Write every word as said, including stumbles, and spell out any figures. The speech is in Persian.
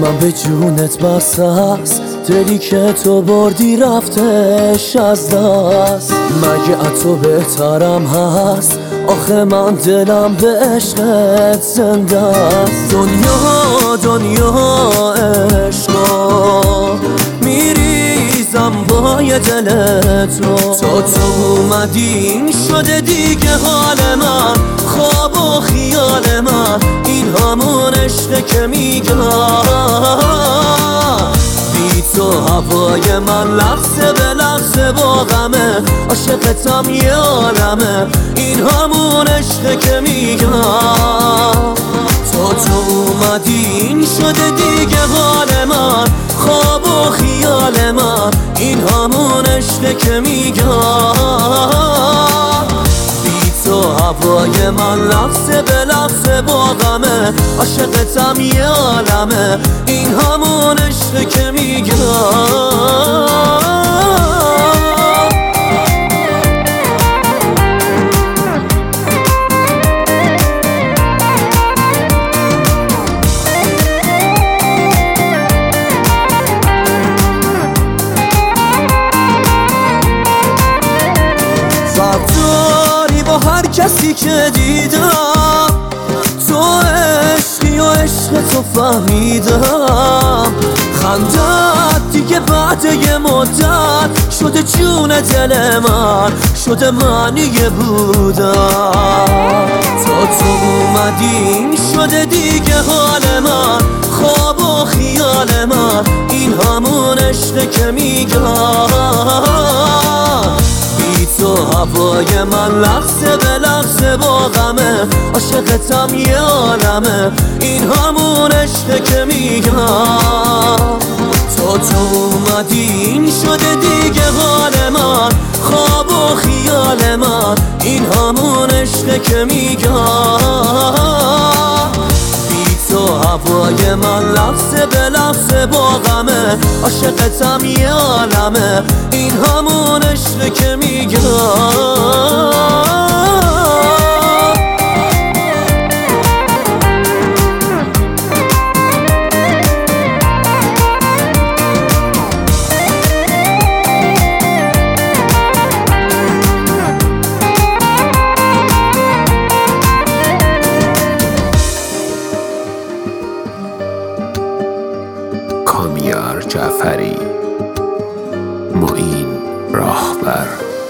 من به جونت بس است، دلی که تو بردی رفتش از دست. مگه از تو بهترم هست؟ آخه من دلم به عشقت زنده است. دنیا دنیا عشقا میریزم پای دلت رو. تا تو اومدی شده دیگه حال من، خواب و خیال من، این همون عشقه که میگم. بی تو هوای من لحظه به لحظه با غمه، عاشقتم یه عالمه، این همون عشقه که میگم. تا تو اومدی این شده دیگه حال من، خواب و خیال من، این همون عشقه که میگم. بی تو هوای من لحظه به لحظه با غمه، عاشقتم یه عالمه، این همون عشقه که میگم. داری با هر کسی که دیدم، تو عشقی و عشق تو فهمیدم. خندت دیگه بعد یه مدت شده جون دل من، شده معنی بودم. تا تو اومدی شده دیگه حال من، خواب و خیال من، این همون عشقه که میگم. تو هوای من لحظه به لحظه با غمه، عاشقتم یه عالمه، این همون عشقه که میگم. تا تو اومدی این شده دیگه حال من، خواب و خیال من، این همون عشقه که میگم. تو هوای من لحظه به لحظه با غمه، عاشقتم یه عالمه، این همون عشقه که میگم. کامیار جعفری، معین راهبر.